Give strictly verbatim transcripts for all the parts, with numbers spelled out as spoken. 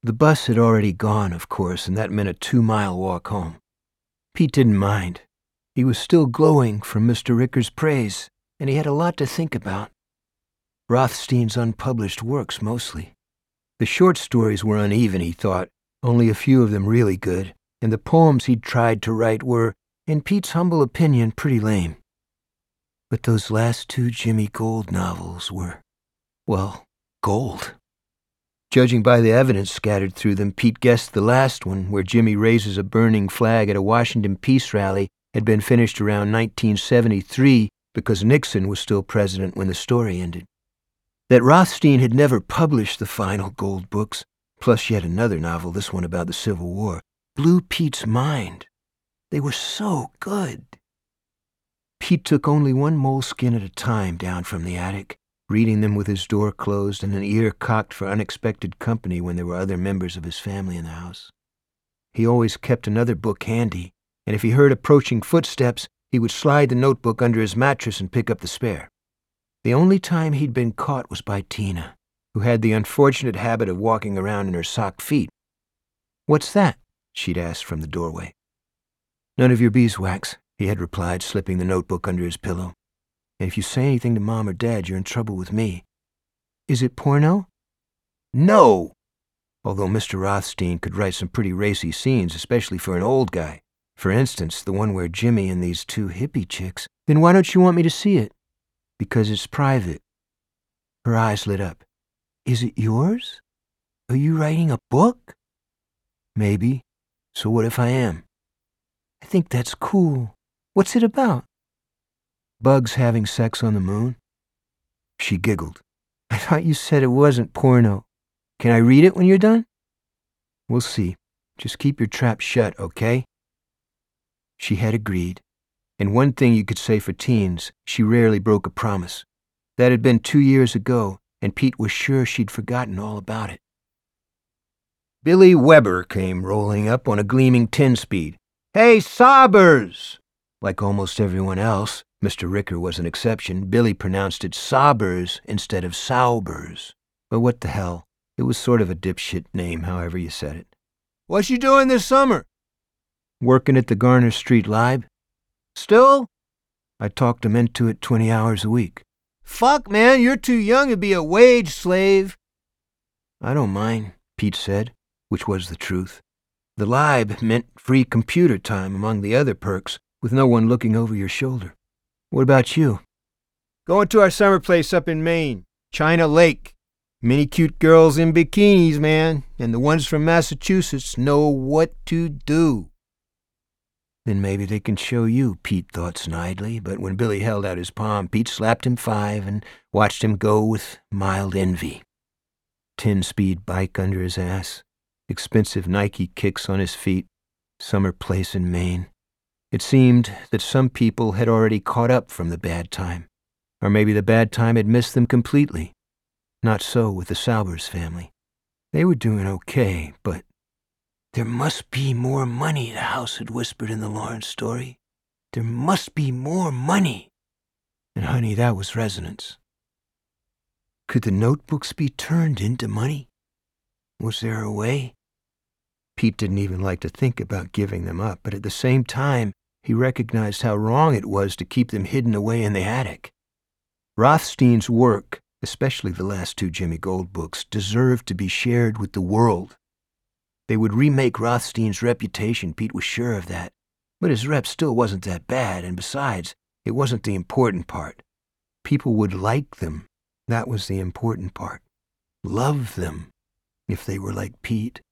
The bus had already gone, of course, and that meant a two-mile walk home. Pete didn't mind. He was still glowing from Mister Ricker's praise, and he had a lot to think about. Rothstein's unpublished works, mostly. The short stories were uneven, he thought, only a few of them really good, and the poems he'd tried to write were, in Pete's humble opinion, pretty lame. But those last two Jimmy Gold novels were, well, gold. Judging by the evidence scattered through them, Pete guessed the last one, where Jimmy raises a burning flag at a Washington peace rally, had been finished around nineteen seventy-three because Nixon was still president when the story ended. That Rothstein had never published the final Gold books, plus yet another novel, this one about the Civil War, blew Pete's mind. They were so good. Pete took only one moleskin at a time down from the attic, reading them with his door closed and an ear cocked for unexpected company when there were other members of his family in the house. He always kept another book handy, and if he heard approaching footsteps, he would slide the notebook under his mattress and pick up the spare. The only time he'd been caught was by Tina, who had the unfortunate habit of walking around in her socked feet. "What's that?" she'd asked from the doorway. "None of your beeswax," he had replied, slipping the notebook under his pillow. "And if you say anything to Mom or Dad, you're in trouble with me." "Is it porno?" "No!" Although Mister Rothstein could write some pretty racy scenes, especially for an old guy. For instance, the one where Jimmy and these two hippie chicks. "Then why don't you want me to see it?" "Because it's private." Her eyes lit up. "Is it yours? Are you writing a book?" "Maybe. So what if I am?" "I think that's cool. What's it about?" "Bugs having sex on the moon." She giggled. "I thought you said it wasn't porno. Can I read it when you're done?" "We'll see. Just keep your trap shut, okay?" She had agreed. And one thing you could say for teens, she rarely broke a promise. That had been two years ago, and Pete was sure she'd forgotten all about it. Billy Weber came rolling up on a gleaming ten-speed. "Hey, Saubers!" Like almost everyone else, Mister Ricker was an exception. Billy pronounced it Saubers instead of Saubers. But what the hell? It was sort of a dipshit name, however you said it. "What you doing this summer?" "Working at the Garner Street Lib." "Still?" "I talked him into it twenty hours a week." "Fuck, man, you're too young to be a wage slave." "I don't mind," Pete said, which was the truth. The Lib meant free computer time among the other perks, with no one looking over your shoulder. "What about you?" "Going to our summer place up in Maine, China Lake. Many cute girls in bikinis, man, and the ones from Massachusetts know what to do." Then maybe they can show you, Pete thought snidely, but when Billy held out his palm, Pete slapped him five and watched him go with mild envy. Ten-speed bike under his ass, expensive Nike kicks on his feet, summer place in Maine. It seemed that some people had already caught up from the bad time, or maybe the bad time had missed them completely. Not so with the Saubers family. They were doing okay, but "There must be more money," the house had whispered in the Lawrence story. "There must be more money." And honey, that was resonance. Could the notebooks be turned into money? Was there a way? Pete didn't even like to think about giving them up, but at the same time, he recognized how wrong it was to keep them hidden away in the attic. Rothstein's work, especially the last two Jimmy Gold books, deserved to be shared with the world. They would remake Rothstein's reputation, Pete was sure of that. But his rep still wasn't that bad, and besides, it wasn't the important part. People would like them. That was the important part. Love them, if they were like Pete.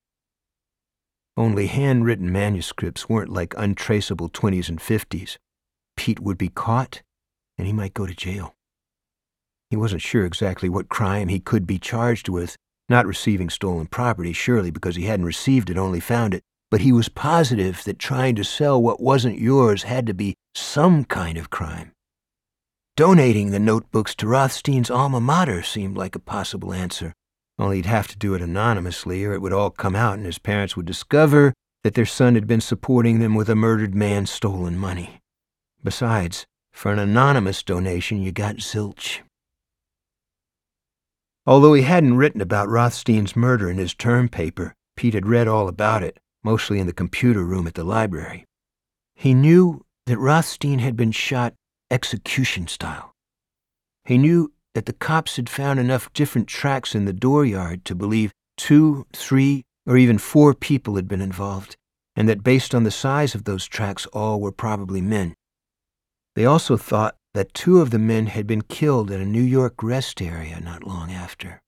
Only handwritten manuscripts weren't like untraceable twenties and fifties. Pete would be caught, and he might go to jail. He wasn't sure exactly what crime he could be charged with, not receiving stolen property, surely, because he hadn't received it, only found it. But he was positive that trying to sell what wasn't yours had to be some kind of crime. Donating the notebooks to Rothstein's alma mater seemed like a possible answer, only he'd have to do it anonymously, or it would all come out and his parents would discover that their son had been supporting them with a murdered man's stolen money. Besides, for an anonymous donation, you got zilch. Although he hadn't written about Rothstein's murder in his term paper, Pete had read all about it, mostly in the computer room at the library. He knew that Rothstein had been shot execution style. He knew that the cops had found enough different tracks in the dooryard to believe two, three, or even four people had been involved, and that based on the size of those tracks, all were probably men. They also thought that two of the men had been killed at a New York rest area not long after.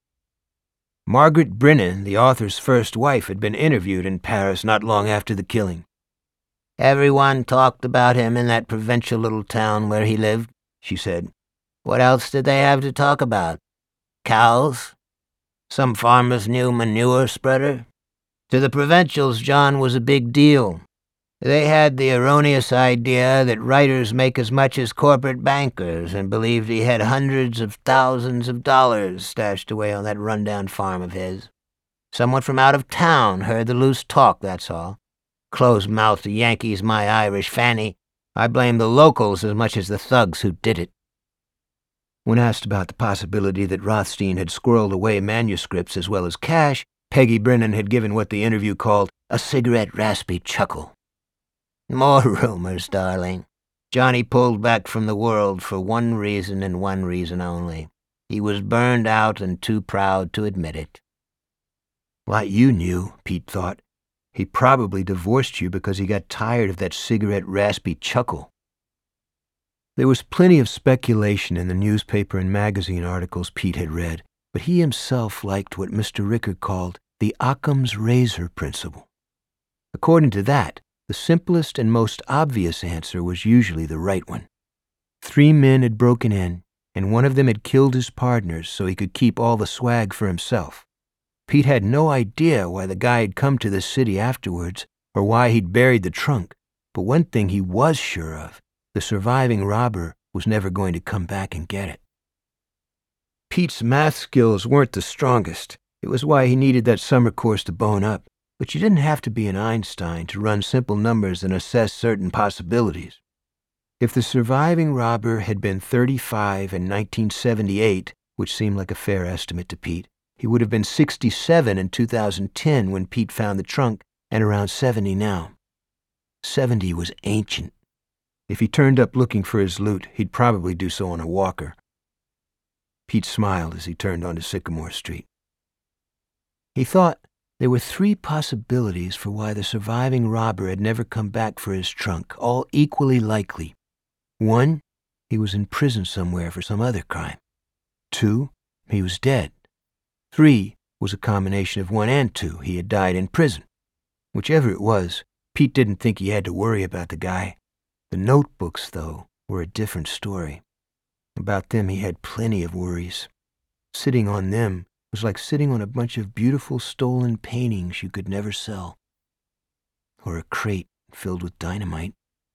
Margaret Brennan, the author's first wife, had been interviewed in Paris not long after the killing. "Everyone talked about him in that provincial little town where he lived," she said. "What else did they have to talk about? Cows? Some farmer's new manure spreader? To the provincials, John was a big deal. They had the erroneous idea that writers make as much as corporate bankers and believed he had hundreds of thousands of dollars stashed away on that rundown farm of his. Someone from out of town heard the loose talk, that's all. Close-mouthed Yankees, my Irish fanny. I blame the locals as much as the thugs who did it." When asked about the possibility that Rothstein had squirreled away manuscripts as well as cash, Peggy Brennan had given what the interview called a cigarette-raspy chuckle. "More rumors, darling. Johnny pulled back from the world for one reason and one reason only. He was burned out and too proud to admit it." Like you knew, Pete thought. He probably divorced you because he got tired of that cigarette-raspy chuckle. There was plenty of speculation in the newspaper and magazine articles Pete had read, but he himself liked what Mister Rickard called the Occam's razor principle. According to that, the simplest and most obvious answer was usually the right one. Three men had broken in, and one of them had killed his partners so he could keep all the swag for himself. Pete had no idea why the guy had come to the city afterwards or why he'd buried the trunk, but one thing he was sure of: the surviving robber was never going to come back and get it. Pete's math skills weren't the strongest. It was why he needed that summer course to bone up, but you didn't have to be an Einstein to run simple numbers and assess certain possibilities. If the surviving robber had been thirty-five in nineteen seventy-eight, which seemed like a fair estimate to Pete, he would have been sixty-seven in two thousand ten when Pete found the trunk, and around seventy now. seventy was ancient. If he turned up looking for his loot, he'd probably do so on a walker. Pete smiled as he turned onto Sycamore Street. He thought there were three possibilities for why the surviving robber had never come back for his trunk, all equally likely. One, he was in prison somewhere for some other crime. Two, he was dead. Three was a combination of one and two. He had died in prison. Whichever it was, Pete didn't think he had to worry about the guy. The notebooks, though, were a different story. About them he had plenty of worries. Sitting on them was like sitting on a bunch of beautiful stolen paintings you could never sell. Or a crate filled with dynamite.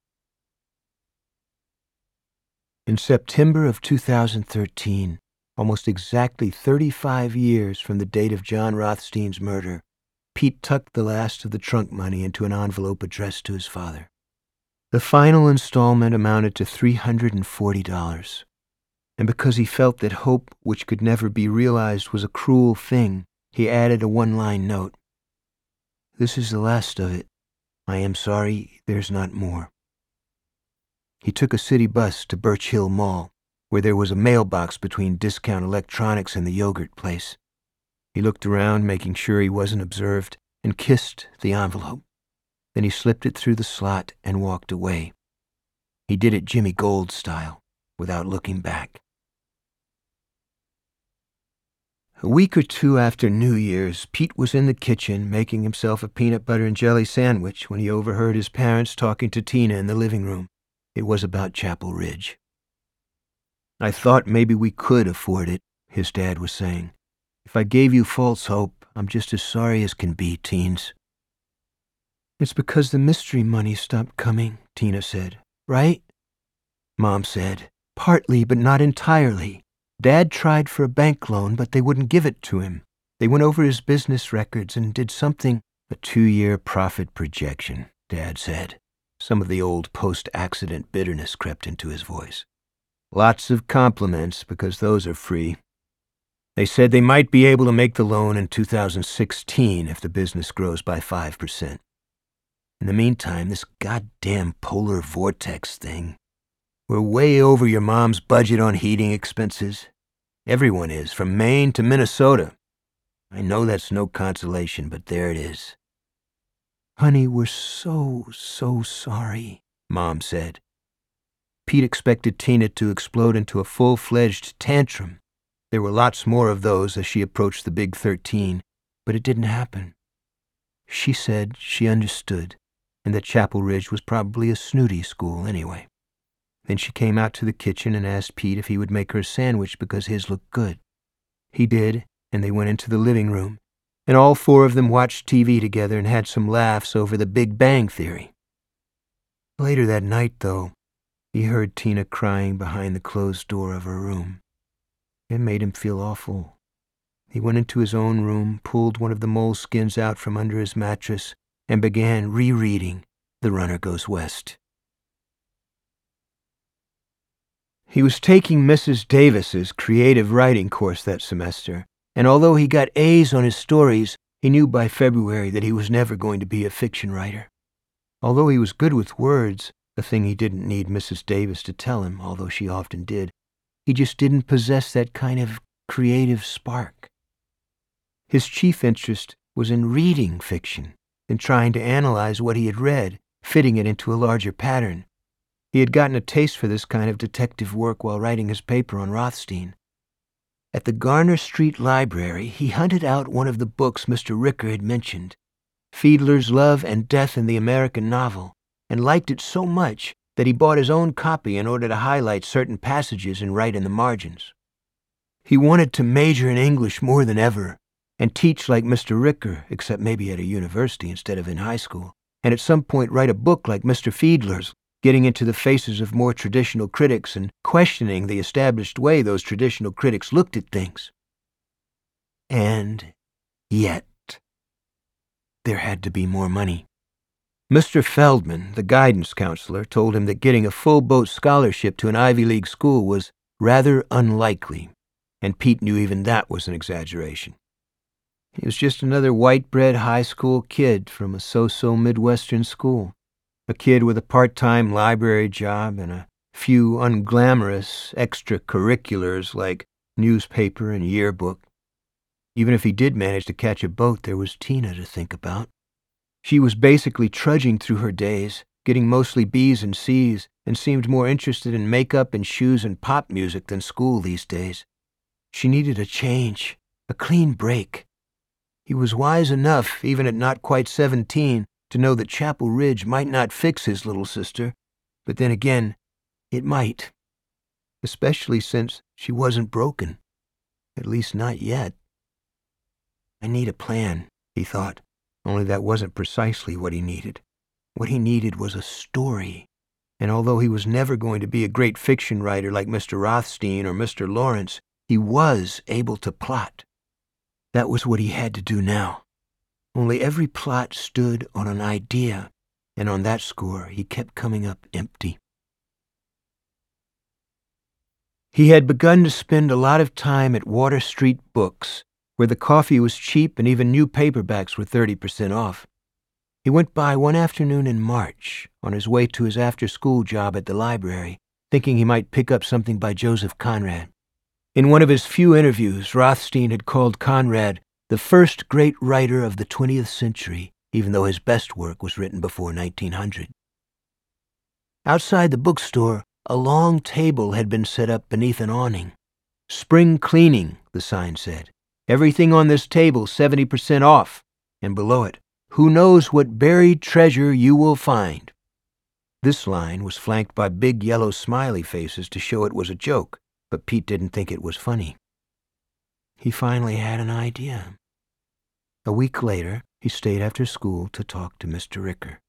In September of two thousand thirteen, almost exactly thirty-five years from the date of John Rothstein's murder, Pete tucked the last of the trunk money into an envelope addressed to his father. The final installment amounted to three hundred forty dollars. And because he felt that hope which could never be realized was a cruel thing, he added a one-line note. "This is the last of it. I am sorry there's not more." He took a city bus to Birch Hill Mall, where there was a mailbox between Discount Electronics and the yogurt place. He looked around, making sure he wasn't observed, and kissed the envelope. Then he slipped it through the slot and walked away. He did it Jimmy Gold style, without looking back. A week or two after New Year's, Pete was in the kitchen making himself a peanut butter and jelly sandwich when he overheard his parents talking to Tina in the living room. It was about Chapel Ridge. "I thought maybe we could afford it," his dad was saying. "If I gave you false hope, I'm just as sorry as can be, teens." "It's because the mystery money stopped coming," Tina said. "Right?" Mom said, "Partly, but not entirely. Dad tried for a bank loan, but they wouldn't give it to him. They went over his business records and did something." "A two-year profit projection," Dad said. Some of the old post-accident bitterness crept into his voice. "Lots of compliments, because those are free." They said they might be able to make the loan in two thousand sixteen if the business grows by five percent. In the meantime, this goddamn polar vortex thing. We're way over your mom's budget on heating expenses. Everyone is, from Maine to Minnesota. I know that's no consolation, but there it is. Honey, we're so, so sorry, Mom said. Pete expected Tina to explode into a full-fledged tantrum. There were lots more of those as she approached the big thirteen, but it didn't happen. She said she understood, and that Chapel Ridge was probably a snooty school anyway. Then she came out to the kitchen and asked Pete if he would make her a sandwich because his looked good. He did, and they went into the living room, and all four of them watched T V together and had some laughs over the Big Bang Theory. Later that night, though, he heard Tina crying behind the closed door of her room. It made him feel awful. He went into his own room, pulled one of the moleskins out from under his mattress, and began rereading The Runner Goes West. He was taking Missus Davis's creative writing course that semester, and although he got A's on his stories, he knew by February that he was never going to be a fiction writer. Although he was good with words, a thing he didn't need Missus Davis to tell him, although she often did, he just didn't possess that kind of creative spark. His chief interest was in reading fiction and trying to analyze what he had read, fitting it into a larger pattern. He had gotten a taste for this kind of detective work while writing his paper on Rothstein. At the Garner Street Library, he hunted out one of the books Mister Ricker had mentioned, Fiedler's Love and Death in the American Novel, and liked it so much that he bought his own copy in order to highlight certain passages and write in the margins. He wanted to major in English more than ever, and teach like Mister Ricker, except maybe at a university instead of in high school, and at some point write a book like Mister Fiedler's, getting into the faces of more traditional critics and questioning the established way those traditional critics looked at things. And yet, there had to be more money. Mister Feldman, the guidance counselor, told him that getting a full-boat scholarship to an Ivy League school was rather unlikely, and Pete knew even that was an exaggeration. He was just another white-bread high school kid from a so-so Midwestern school. A kid with a part-time library job and a few unglamorous extracurriculars like newspaper and yearbook. Even if he did manage to catch a boat, there was Tina to think about. She was basically trudging through her days, getting mostly B's and C's, and seemed more interested in makeup and shoes and pop music than school these days. She needed a change, a clean break. He was wise enough, even at not quite seventeen, to know that Chapel Ridge might not fix his little sister, but then again, it might. Especially since she wasn't broken. At least not yet. I need a plan, he thought, only that wasn't precisely what he needed. What he needed was a story, and although he was never going to be a great fiction writer like Mister Rothstein or Mister Lawrence, he was able to plot. That was what he had to do now. Only every plot stood on an idea, and on that score he kept coming up empty. He had begun to spend a lot of time at Water Street Books, where the coffee was cheap and even new paperbacks were thirty percent off. He went by one afternoon in March, on his way to his after-school job at the library, thinking he might pick up something by Joseph Conrad. In one of his few interviews, Rothstein had called Conrad the first great writer of the twentieth century, even though his best work was written before nineteen hundred. Outside the bookstore, a long table had been set up beneath an awning. Spring cleaning, the sign said. Everything on this table seventy percent off. And below it, who knows what buried treasure you will find. This line was flanked by big yellow smiley faces to show it was a joke, but Pete didn't think it was funny. He finally had an idea. A week later, he stayed after school to talk to Mister Ricker.